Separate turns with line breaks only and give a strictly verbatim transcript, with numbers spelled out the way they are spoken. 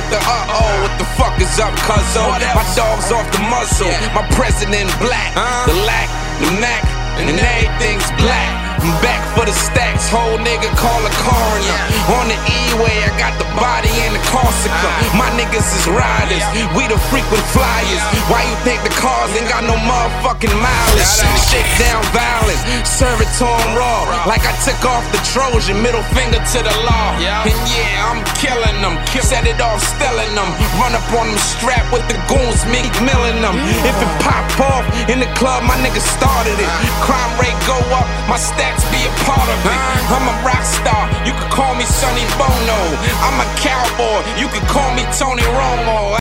the uh-oh, what the fuck is up, cuzzo? My dog's off the muzzle, my president black, the lack, the Mac, and everything's black. I'm back for the stacks, whole nigga call a coroner. On the E-way, I got the body and the Corsica. My niggas is riders, we the frequent flyers. Why you think the cars ain't got no motherfucking mileage? Shake down violent, serve it to 'em raw. Like I took off the Trojan, middle finger to the law. And yeah, I'm killing them, set it off, stealing them. Run up on them strapped with the goons, Meek Millin' them. If it pop off in the club, my niggas started it. Crime rate go up, my stats be a part of it. I'm a rock star, you could call me Sonny Bono. I'm a cowboy, you could call me Tony Romo.